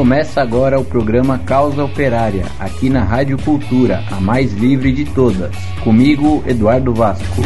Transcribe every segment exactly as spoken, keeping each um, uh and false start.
Começa agora o programa Causa Operária, aqui na Rádio Cultura, a mais livre de todas. Comigo, Eduardo Vasco.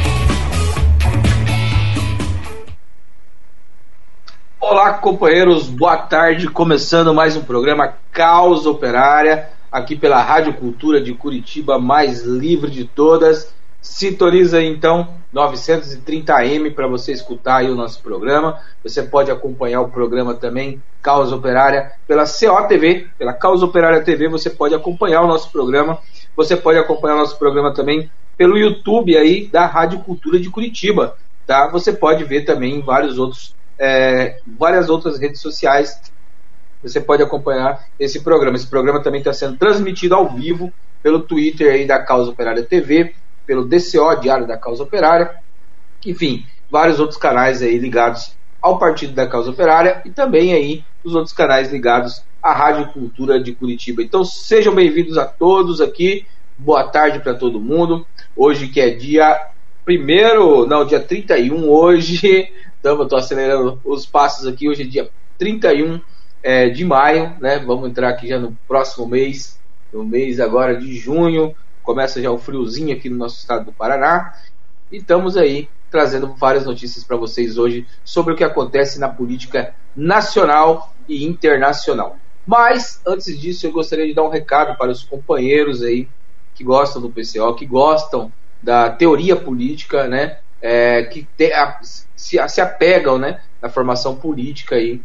Olá, companheiros, boa tarde. Começando mais um programa Causa Operária, aqui pela Rádio Cultura de Curitiba, mais livre de todas. Sintoniza aí, então, novecentos e trinta A M para você escutar aí o nosso programa. Você pode acompanhar o programa também, Causa Operária, pela C O T V, pela Causa Operária T V. Você pode acompanhar o nosso programa. Você pode acompanhar o nosso programa também pelo YouTube aí da Rádio Cultura de Curitiba, tá? Você pode ver também em vários outros, é, várias outras redes sociais. Você pode acompanhar esse programa. Esse programa também está sendo transmitido ao vivo pelo Twitter aí da Causa Operária T V, pelo D C O, Diário da Causa Operária, enfim, vários outros canais aí ligados ao Partido da Causa Operária e também aí os outros canais ligados à Rádio Cultura de Curitiba. Então sejam bem-vindos a todos aqui, boa tarde para todo mundo. Hoje que é dia primeiro, não, dia trinta e um hoje, então eu estou acelerando os passos aqui, hoje é dia trinta e um é, de maio, né? Vamos entrar aqui já no próximo mês, no mês agora de junho. Começa já o friozinho aqui no nosso estado do Paraná. E estamos aí trazendo várias notícias para vocês hoje sobre o que acontece na política nacional e internacional. Mas, antes disso, eu gostaria de dar um recado para os companheiros aí que gostam do P C O, que gostam da teoria política, né? É, que te, a, se, se apegam, né, na formação política aí.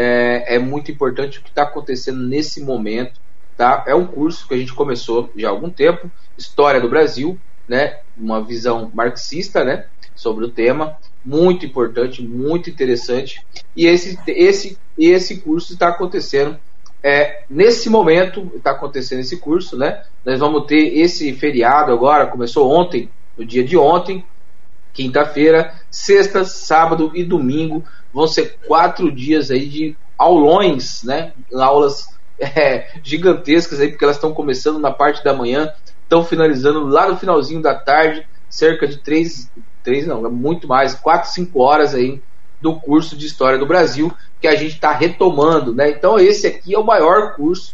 É, é muito importante o que está acontecendo nesse momento. Tá? É um curso que a gente começou já há algum tempo, História do Brasil, né? Uma visão marxista, né? Sobre o tema, muito importante, muito interessante, e esse, esse, esse curso está acontecendo é, nesse momento, está acontecendo esse curso, né? Nós vamos ter esse feriado agora, começou ontem, no dia de ontem, quinta-feira, sexta, sábado e domingo, vão ser quatro dias aí de aulões, né? Aulas É, gigantescas aí, porque elas estão começando na parte da manhã, estão finalizando lá no finalzinho da tarde, cerca de três, três não, é muito mais, quatro, cinco horas aí do curso de História do Brasil, que a gente está retomando, né? Então esse aqui é o maior curso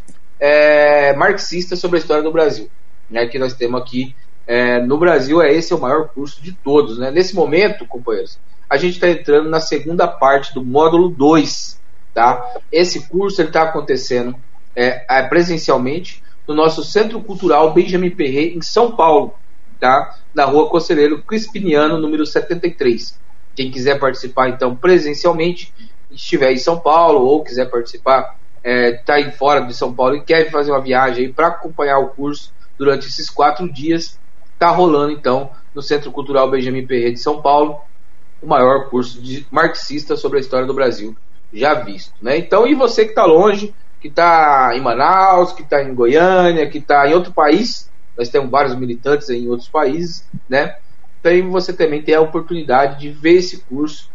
é, marxista sobre a história do Brasil, né, que nós temos aqui é, no Brasil. É esse é o maior curso de todos, né? Nesse momento, companheiros, a gente está entrando na segunda parte do módulo dois, tá? Esse curso está acontecendo É, é, presencialmente no nosso Centro Cultural Benjamin Perret, em São Paulo, tá? Na Rua Conselheiro Crispiniano, número setenta e três. Quem quiser participar, então, presencialmente, estiver em São Paulo, ou quiser participar, está é, aí fora de São Paulo e quer fazer uma viagem para acompanhar o curso durante esses quatro dias, está rolando, então, no Centro Cultural Benjamin Perret de São Paulo, o maior curso de marxista sobre a história do Brasil já visto, né? Então, e você que está longe, que está em Manaus, que está em Goiânia, que está em outro país, nós temos vários militantes em outros países, né? Então você também tem a oportunidade de ver esse curso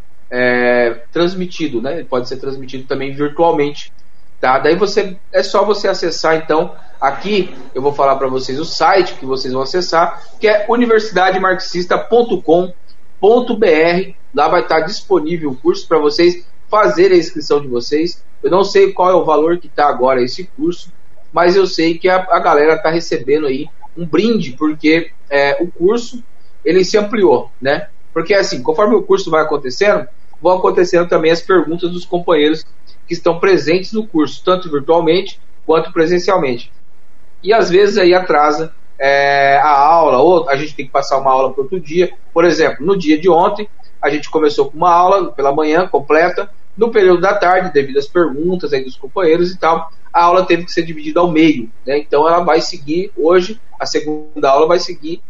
é, transmitido, né? Ele pode ser transmitido também virtualmente, tá? Daí você, é só você acessar, então, aqui eu vou falar para vocês o site que vocês vão acessar, que é universidade marxista ponto com ponto b r. Lá vai estar disponível o curso para vocês fazer a inscrição de vocês. Eu não sei qual é o valor que está agora esse curso, mas eu sei que a, a galera está recebendo aí um brinde, porque é, o curso ele se ampliou, né? Porque assim, conforme o curso vai acontecendo, vão acontecendo também as perguntas dos companheiros que estão presentes no curso, tanto virtualmente quanto presencialmente. E às vezes aí atrasa é, a aula, ou a gente tem que passar uma aula para outro dia. Por exemplo, no dia de ontem, a gente começou com uma aula pela manhã completa. No período da tarde, devido às perguntas aí dos companheiros e tal, a aula teve que ser dividida ao meio, né? Então ela vai seguir hoje, a segunda aula vai seguir,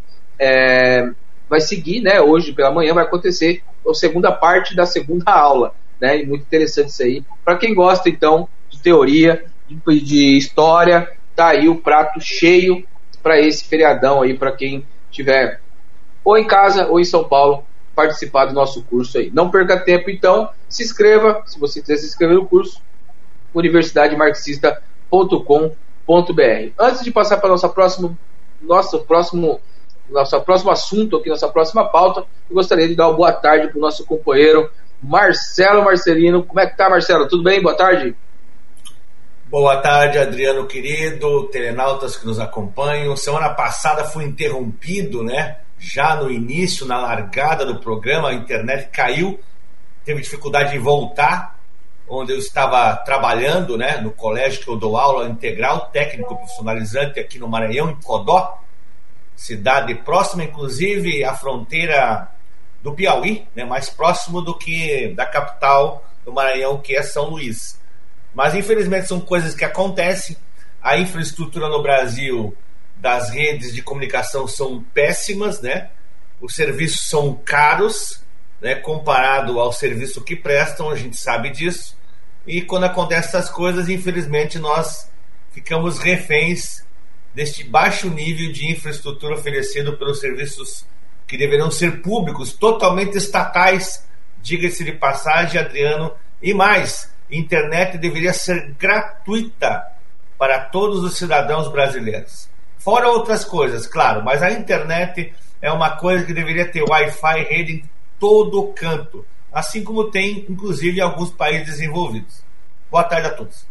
é, vai seguir, né? Hoje pela manhã vai acontecer a segunda parte da segunda aula, né? E muito interessante isso aí. Para quem gosta então de teoria, de, de história, tá aí o prato cheio para esse feriadão aí, para quem estiver ou em casa ou em São Paulo, participar do nosso curso aí. Não perca tempo, então, se inscreva, se você quiser se inscrever no curso, universidade marxista ponto com ponto b r. Antes de passar para nossa próxima, nosso próximo, nosso próximo assunto aqui, nossa próxima pauta, eu gostaria de dar uma boa tarde para o nosso companheiro Marcelo Marcelino. Como é que tá, Marcelo? Tudo bem? Boa tarde. Boa tarde, Adriano querido, telenautas que nos acompanham. Semana passada fui interrompido, né? Já no início, na largada do programa, a internet caiu, teve dificuldade em voltar, onde eu estava trabalhando, né? No colégio que eu dou aula integral, técnico profissionalizante aqui no Maranhão, em Codó, cidade próxima, inclusive, à fronteira do Piauí, né? Mais próximo do que da capital do Maranhão, que é São Luís. Mas infelizmente são coisas que acontecem. A infraestrutura no Brasil das redes de comunicação são péssimas, né? Os serviços são caros, né? Comparado ao serviço que prestam, a gente sabe disso. E quando acontecem essas coisas, infelizmente nós ficamos reféns deste baixo nível de infraestrutura oferecido pelos serviços que deverão ser públicos, totalmente estatais, diga-se de passagem, Adriano, e mais, internet deveria ser gratuita para todos os cidadãos brasileiros. Fora outras coisas, claro, mas a internet é uma coisa que deveria ter Wi-Fi, rede em todo canto, assim como tem, inclusive, em alguns países desenvolvidos. Boa tarde a todos.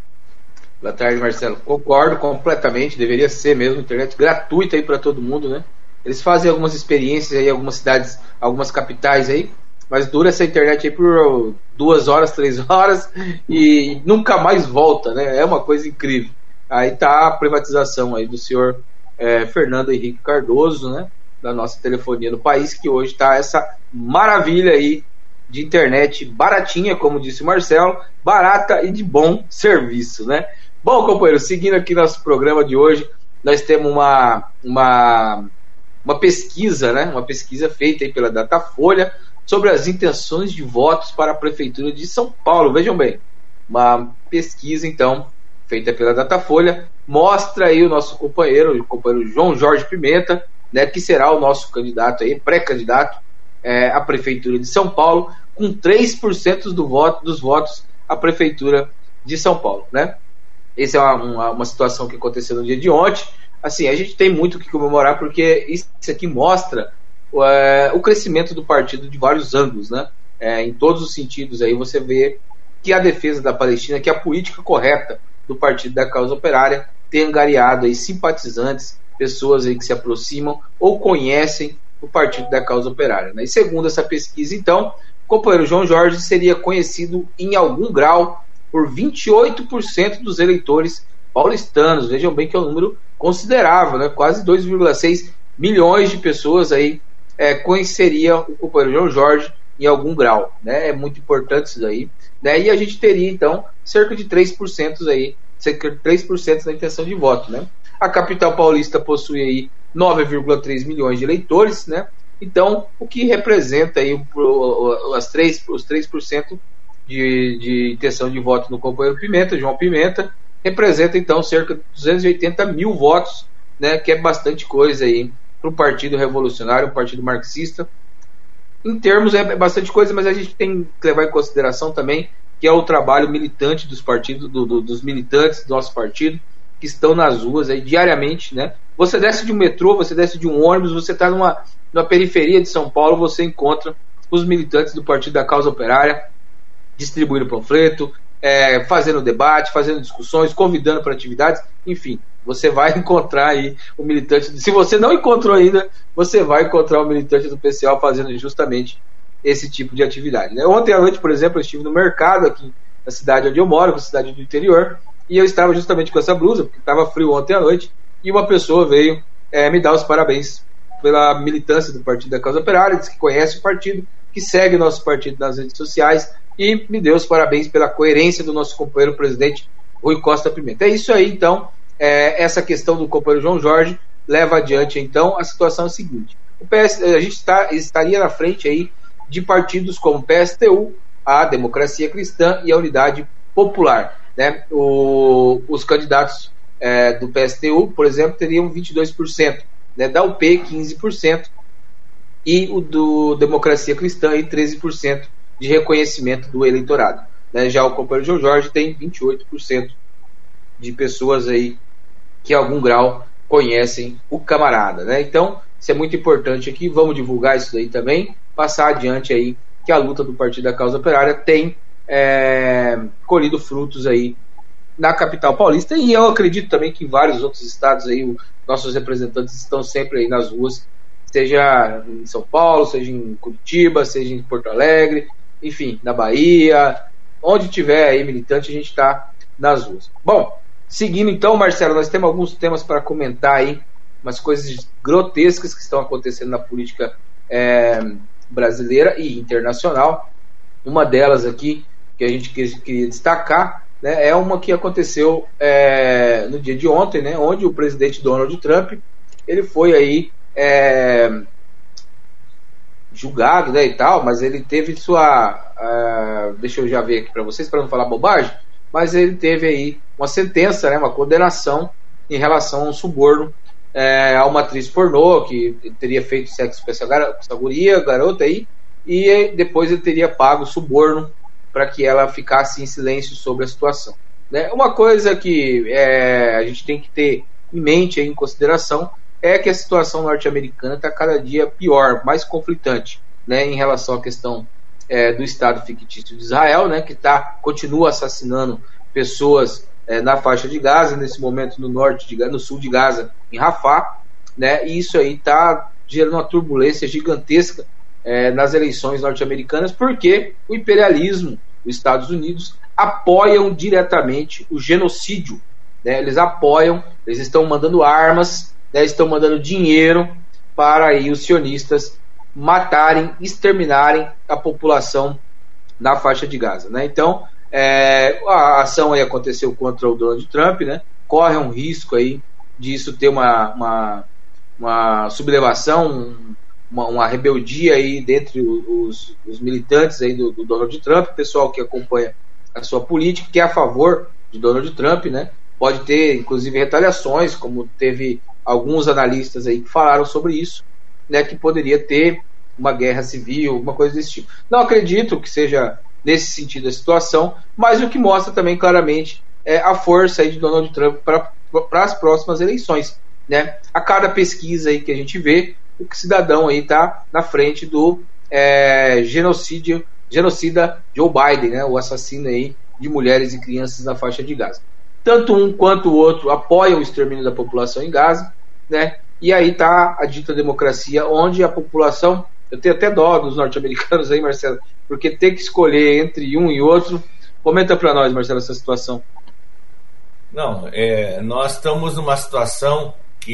Boa tarde, Marcelo. Concordo completamente, deveria ser mesmo internet gratuita aí para todo mundo, né? Eles fazem algumas experiências aí, algumas cidades, algumas capitais aí, mas dura essa internet aí por duas horas, três horas e nunca mais volta, né? É uma coisa incrível. Aí tá a privatização aí do senhor é, Fernando Henrique Cardoso, né? Da nossa telefonia no país, que hoje tá essa maravilha aí de internet baratinha, como disse o Marcelo, barata e de bom serviço, né? Bom, companheiro, seguindo aqui nosso programa de hoje, nós temos uma, uma, uma pesquisa, né? Uma pesquisa feita aí pela Datafolha sobre as intenções de votos para a Prefeitura de São Paulo. Vejam bem, uma pesquisa, então, feita pela Datafolha, mostra aí o nosso companheiro, o companheiro João Jorge Pimenta, né, que será o nosso candidato aí, pré-candidato é, à Prefeitura de São Paulo, com três por cento do voto, dos votos à Prefeitura de São Paulo, né? Essa é uma, uma, uma situação que aconteceu no dia de ontem. Assim, a gente tem muito o que comemorar, porque isso aqui mostra é, o crescimento do partido de vários ângulos, né? É, em todos os sentidos aí você vê que a defesa da Palestina, que a política correta do Partido da Causa Operária tem angariado aí simpatizantes, pessoas aí que se aproximam ou conhecem o Partido da Causa Operária, né? E segundo essa pesquisa, então, o companheiro João Jorge seria conhecido em algum grau por vinte e oito por cento dos eleitores paulistanos. Vejam bem que é um número considerável, né? Quase dois vírgula seis milhões de pessoas aí é, conheceria o companheiro João Jorge em algum grau, né? É muito importante isso daí, né? E a gente teria então cerca de três por cento aí, cerca de três por cento da intenção de voto, né? A capital paulista possui aí nove vírgula três milhões de eleitores, né? Então, o que representa aí as três, os três por cento de, de intenção de voto no companheiro Pimenta, João Pimenta, representa então cerca de duzentos e oitenta mil votos, né? Que é bastante coisa aí para o Partido Revolucionário, o Partido Marxista. Em termos é bastante coisa, mas a gente tem que levar em consideração também que é o trabalho militante dos partidos, do, do, dos militantes do nosso partido, que estão nas ruas aí diariamente, né? Você desce de um metrô, você desce de um ônibus, você está numa, numa periferia de São Paulo, você encontra os militantes do Partido da Causa Operária distribuindo panfleto, é, fazendo debate, fazendo discussões, convidando para atividades, enfim, você vai encontrar aí o militante, se você não encontrou ainda, você vai encontrar o militante do P C O fazendo justamente esse tipo de atividade, né? Ontem à noite, por exemplo, eu estive no mercado aqui na cidade onde eu moro, na cidade do interior, e eu estava justamente com essa blusa, porque estava frio ontem à noite, e uma pessoa veio é, me dar os parabéns pela militância do Partido da Causa Operária, disse que conhece o partido, que segue o nosso partido nas redes sociais, e me deu os parabéns pela coerência do nosso companheiro presidente Rui Costa Pimenta. É isso aí, então, é, essa questão do companheiro João Jorge leva adiante, então, a situação é a seguinte: o P S, a gente está, estaria na frente aí de partidos como o P S T U, a Democracia Cristã e a Unidade Popular, né? O, os candidatos é, do P S T U, por exemplo, teriam vinte e dois por cento, né? Da U P quinze por cento e o do Democracia Cristã aí treze por cento de reconhecimento do eleitorado, né? Já o companheiro João Jorge tem vinte e oito por cento de pessoas aí que em algum grau conhecem o camarada, né? Então, isso é muito importante aqui, vamos divulgar isso daí também, passar adiante aí que a luta do Partido da Causa Operária tem é, colhido frutos aí na capital paulista, e eu acredito também que em vários outros estados aí, os nossos representantes estão sempre aí nas ruas, seja em São Paulo, seja em Curitiba, seja em Porto Alegre, enfim, na Bahia, onde tiver aí militante, a gente está nas ruas. Bom, seguindo então, Marcelo, nós temos alguns temas para comentar aí, umas coisas grotescas que estão acontecendo na política é, brasileira e internacional. Uma delas aqui, que a gente queria destacar, né, é uma que aconteceu é, no dia de ontem, né, onde o presidente Donald Trump, ele foi aí é, julgado, né, e tal, mas ele teve sua, uh, deixa eu já ver aqui para vocês, para não falar bobagem, mas ele teve aí uma sentença, né, uma condenação em relação a um suborno é, a uma atriz pornô que teria feito sexo com essa, gar- essa guria, garota aí, e depois ele teria pago suborno para que ela ficasse em silêncio sobre a situação. Né? Uma coisa que é, a gente tem que ter em mente, aí, em consideração, é que a situação norte-americana está cada dia pior, mais conflitante, né, em relação à questão é, do Estado fictício de Israel, né, que tá, continua assassinando pessoas é, na faixa de Gaza, nesse momento no norte de Gaza, no sul de Gaza, em Rafah, né, e isso aí está gerando uma turbulência gigantesca é, nas eleições norte-americanas, porque o imperialismo, os Estados Unidos, apoiam diretamente o genocídio, né, eles apoiam, eles estão mandando armas, né, estão mandando dinheiro para aí os sionistas matarem, exterminarem a população na faixa de Gaza, né? Então, é, a ação aí aconteceu contra o Donald Trump, né? Corre um risco aí de isso ter uma, uma, uma sublevação, uma, uma rebeldia aí dentre os, os militantes aí do, do Donald Trump, pessoal que acompanha a sua política, que é a favor de Donald Trump, né? Pode ter, inclusive, retaliações, como teve alguns analistas aí que falaram sobre isso, né, que poderia ter uma guerra civil, alguma coisa desse tipo. Não acredito que seja nesse sentido a situação, mas o que mostra também claramente é a força aí de Donald Trump para as próximas eleições. Né? A cada pesquisa aí que a gente vê, o cidadão aí está na frente do é, genocídio, genocida Joe Biden, né, o assassino aí de mulheres e crianças na faixa de Gaza. Tanto um quanto o outro apoiam o extermínio da população em Gaza, né? E aí está a dita democracia, onde a população, eu tenho até dó dos norte-americanos aí, Marcelo, porque tem que escolher entre um e outro. Comenta para nós, Marcelo, essa situação. Não, é, nós estamos numa situação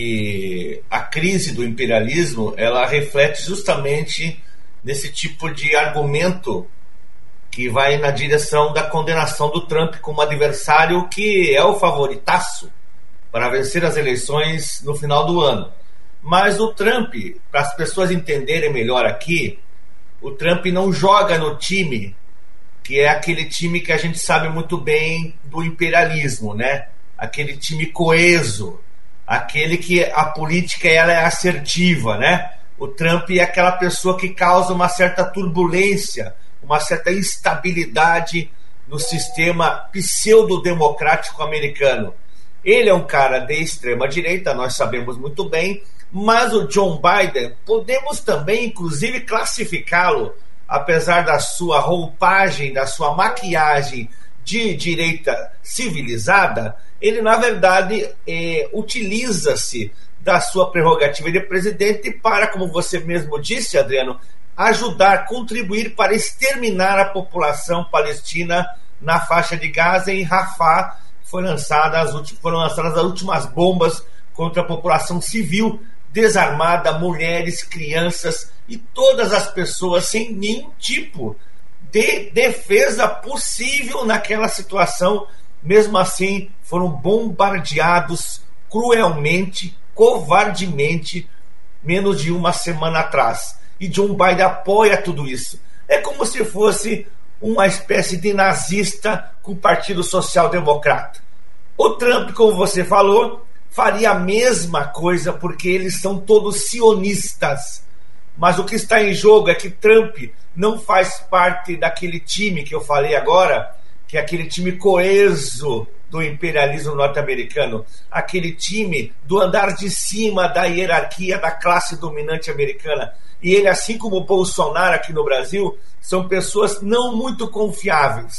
que a crise do imperialismo, ela reflete justamente nesse tipo de argumento que vai na direção da condenação do Trump como adversário que é o favoritaço para vencer as eleições no final do ano. Mas o Trump, para as pessoas entenderem melhor aqui, o Trump não joga no time que é aquele time que a gente sabe muito bem do imperialismo, né? Aquele time coeso, aquele que a política ela é assertiva, né? O Trump é aquela pessoa que causa uma certa turbulência, uma certa instabilidade no sistema pseudo-democrático americano. Ele é um cara de extrema-direita, nós sabemos muito bem, mas o Joe Biden, podemos também, inclusive, classificá-lo, apesar da sua roupagem, da sua maquiagem de direita civilizada, ele, na verdade, é, utiliza-se da sua prerrogativa de presidente para, como você mesmo disse, Adriano, ajudar, contribuir para exterminar a população palestina na faixa de Gaza. Em Rafah foi lançada as últimas, foram lançadas as últimas bombas contra a população civil desarmada, mulheres, crianças e todas as pessoas sem nenhum tipo de defesa possível naquela situação. Mesmo assim, foram bombardeados cruelmente, covardemente, menos de uma semana atrás. E Joe Biden apoia tudo isso. É como se fosse uma espécie de nazista com o Partido Social Democrata. O Trump, como você falou, faria a mesma coisa porque eles são todos sionistas. Mas o que está em jogo é que Trump não faz parte daquele time que eu falei agora, que é aquele time coeso do imperialismo norte-americano, aquele time do andar de cima da hierarquia da classe dominante americana. E ele, assim como o Bolsonaro aqui no Brasil, são pessoas não muito confiáveis.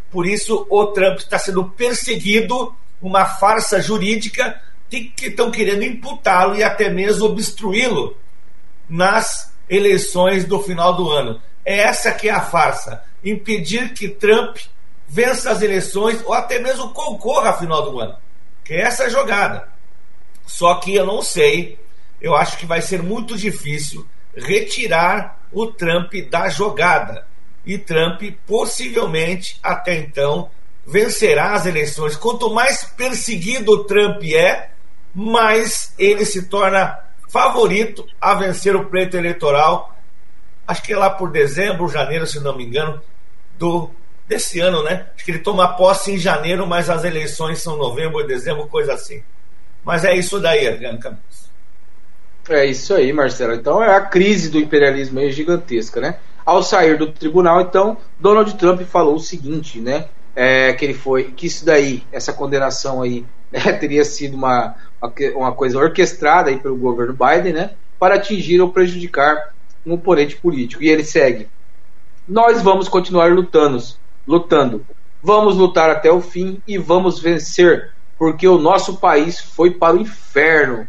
Por isso o Trump está sendo perseguido, uma farsa jurídica que estão querendo imputá-lo e até mesmo obstruí-lo nas eleições do final do ano. É essa que é a farsa, impedir que Trump vença as eleições ou até mesmo concorra ao final do ano, que é essa jogada. Só que eu não sei, eu acho que vai ser muito difícil retirar o Trump da jogada, e Trump possivelmente até então vencerá as eleições. Quanto mais perseguido o Trump é, mais ele se torna favorito a vencer o pleito eleitoral. Acho que é lá por dezembro, janeiro, se não me engano, do, desse ano, né? Acho que ele toma posse em janeiro, mas as eleições são novembro, dezembro, coisa assim. Mas é isso daí, Adriano Campos. É isso aí, Marcelo. Então é a crise do imperialismo aí gigantesca, né? Ao sair do tribunal, então, Donald Trump falou o seguinte, né? É, que ele foi, que isso daí, essa condenação aí, né, teria sido uma, uma coisa orquestrada aí pelo governo Biden, né? Para atingir ou prejudicar um oponente político. E ele segue: nós vamos continuar lutando, lutando. Vamos lutar até o fim e vamos vencer, porque o nosso país foi para o inferno.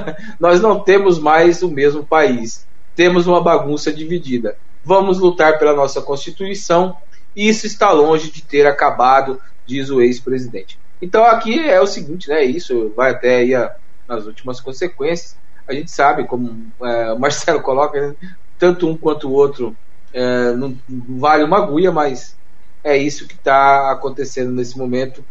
Nós não temos mais o mesmo país. Temos uma bagunça dividida. Vamos lutar pela nossa Constituição. Isso está longe de ter acabado, diz o ex-presidente. Então aqui é o seguinte, né? Isso vai até aí a, nas últimas consequências. A gente sabe, como é, o Marcelo coloca, né? Tanto um quanto o outro é, não, não vale uma agulha, mas é isso que está acontecendo nesse momento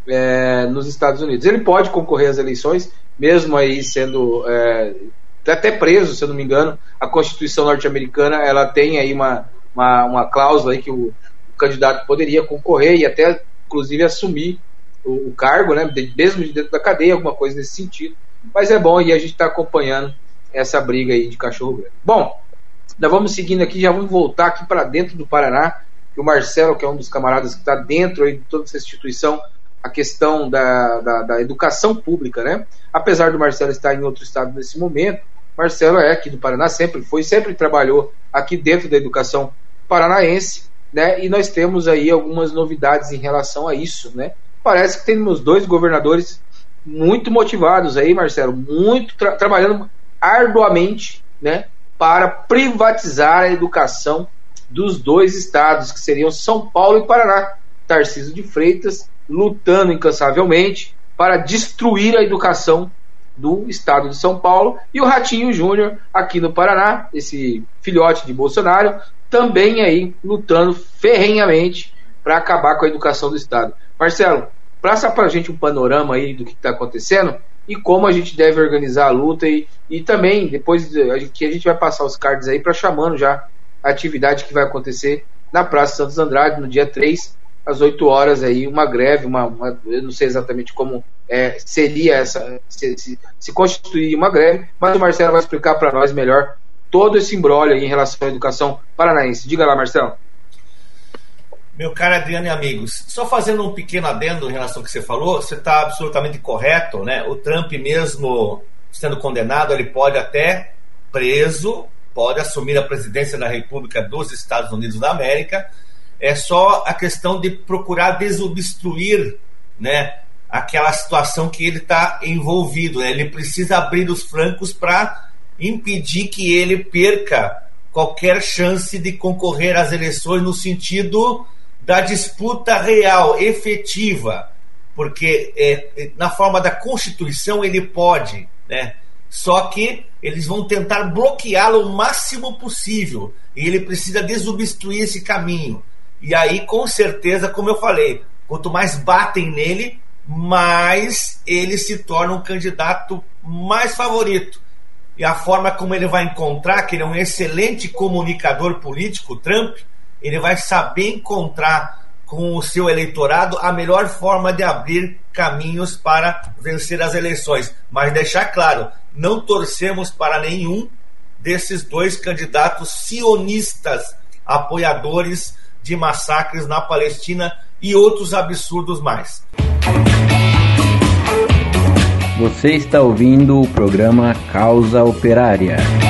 é, nos Estados Unidos. Ele pode concorrer às eleições, mesmo aí sendo é, até preso, se eu não me engano. A Constituição norte-americana, ela tem aí uma, uma, uma cláusula aí que o, o candidato poderia concorrer e até inclusive assumir o, o cargo, né, mesmo de dentro da cadeia, alguma coisa nesse sentido. Mas é bom, e a gente está acompanhando essa briga aí de cachorro grande. Bom, nós vamos seguindo aqui, já vamos voltar aqui para dentro do Paraná, que o Marcelo, que é um dos camaradas que está dentro aí de toda essa instituição, a questão da, da, da educação pública, né? Apesar do Marcelo estar em outro estado nesse momento, Marcelo é aqui do Paraná, sempre foi, sempre trabalhou aqui dentro da educação paranaense, né? E nós temos aí algumas novidades em relação a isso, né? Parece que temos dois governadores muito motivados aí, Marcelo, muito tra- trabalhando arduamente, né, para privatizar a educação dos dois estados, que seriam São Paulo e Paraná. Tarcísio de Freitas lutando incansavelmente para destruir a educação do estado de São Paulo, e o Ratinho Júnior aqui no Paraná, esse filhote de Bolsonaro, também aí lutando ferrenhamente para acabar com a educação do estado. Marcelo, passa para a gente um panorama aí do que está acontecendo e como a gente deve organizar a luta, e, e também depois a gente, que a gente vai passar os cards aí para chamando já a atividade que vai acontecer na Praça Santos Andrade no dia três, às oito horas aí, uma greve, uma, uma, eu não sei exatamente como é, seria essa, se, se, se constituir uma greve, mas o Marcelo vai explicar para nós melhor todo esse imbróglio aí em relação à educação paranaense. Diga lá, Marcelo. Meu caro Adriano e amigos, só fazendo um pequeno adendo em relação ao que você falou, você está absolutamente correto, né? O Trump, mesmo sendo condenado, ele pode até preso, pode assumir a presidência da República dos Estados Unidos da América. É só a questão de procurar desobstruir, né, aquela situação que ele está envolvido, né? Ele precisa abrir os flancos para impedir que ele perca qualquer chance de concorrer às eleições no sentido da disputa real, efetiva, porque é, na forma da Constituição ele pode, né? Só que eles vão tentar bloqueá-lo o máximo possível, e ele precisa desobstruir esse caminho. E aí, com certeza, como eu falei, quanto mais batem nele, mais ele se torna um candidato mais favorito. E a forma como ele vai encontrar, que ele é um excelente comunicador político, Trump, ele vai saber encontrar com o seu eleitorado a melhor forma de abrir caminhos para vencer as eleições. Mas deixar claro, não torcemos para nenhum desses dois candidatos sionistas, apoiadores de massacres na Palestina e outros absurdos mais. Você está ouvindo o programa Causa Operária.